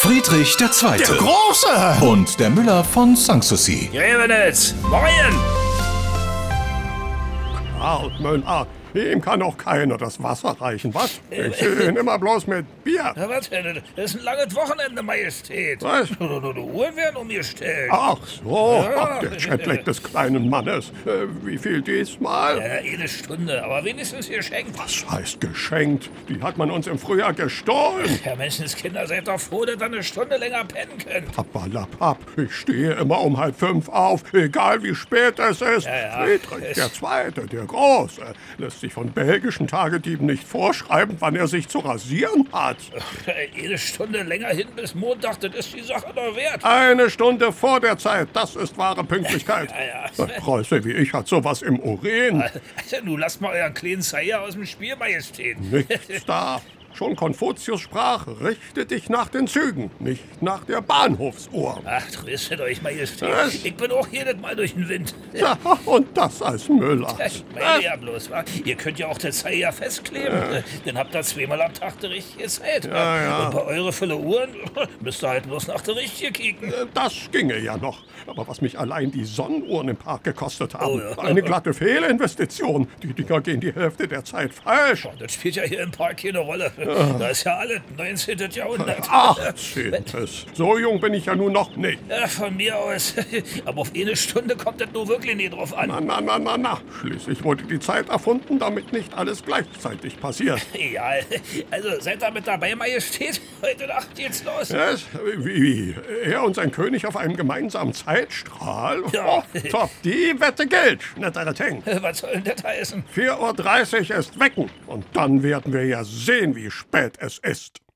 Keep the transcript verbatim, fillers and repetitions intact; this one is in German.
Friedrich der Zweite. Der Große! Und der Müller von Sanssouci. Grevenitz, moin! Karl Müller, ihm kann auch keiner das Wasser reichen, was? Ich sehe ihn immer bloß mit Bier. Na, was denn? Das ist ein langes Wochenende, Majestät. Was? Die Uhren werden umgestellt. Ach so, Ja. ach, der Jetlag des kleinen Mannes. Äh, wie viel diesmal? Ja, eine Stunde, aber wenigstens geschenkt. Was heißt geschenkt? Die hat man uns im Frühjahr gestohlen. Ja, Menschenskinder, seid doch froh, dass ihr eine Stunde länger pennen könnt. Pappalapapp, ich stehe immer um halb fünf auf, egal wie spät es ist. Ja, ja. Friedrich Es- der Zweite, der Große, lässt sich von belgischen Tagedieben nicht vorschreiben, wann er sich zu rasieren hat. Eine Stunde länger hin bis Montag, das ist die Sache doch wert. Eine Stunde vor der Zeit, das ist wahre Pünktlichkeit. Ja, ja. Ein Preuße wie ich hat sowas im Urin. Also, nun lasst mal euren kleinen Zeier aus dem Spiel, Majestät. Nichts da. Schon Konfuzius sprach, richte dich nach den Zügen, nicht nach der Bahnhofsuhr. Ach, tröstet euch, Majestät. Was? Ich bin auch jedes Mal durch den Wind. Ja, und das als Müller. Ich meine ja bloß, wa? Ihr könnt ja auch das Zeier festkleben. Dann habt ihr zweimal am Tag die richtige Zeit. wa? Ja, ja. Und bei eure Fülle Uhren müsst ihr halt bloß nach der richtigen kicken. Äh, Das ginge ja noch. Aber was mich allein die Sonnenuhren im Park gekostet haben, Oh ja. war eine glatte Fehlinvestition. Die Dinger gehen die Hälfte der Zeit falsch. Das spielt ja hier im Park keine Rolle. Da ist ja alles neunzehnten. Jahrhundert. achtzehntes. So jung bin ich ja nun noch nicht. Ja, von mir aus. Aber auf eine Stunde kommt das nur wirklich nicht drauf an. Na, na, na, na, na. Schließlich wurde die Zeit erfunden, damit nicht alles gleichzeitig passiert. Egal. Also seid ihr mit dabei, Majestät? Heute Nacht geht's los. Was? Wie, wie? Er und sein König auf einem gemeinsamen Zeitstrahl? Ja. Oh, top, die Wette gilt, nettere Teng. Was soll denn das heißen? vier Uhr dreißig ist wecken. Und dann werden wir ja sehen, wie spät es ist.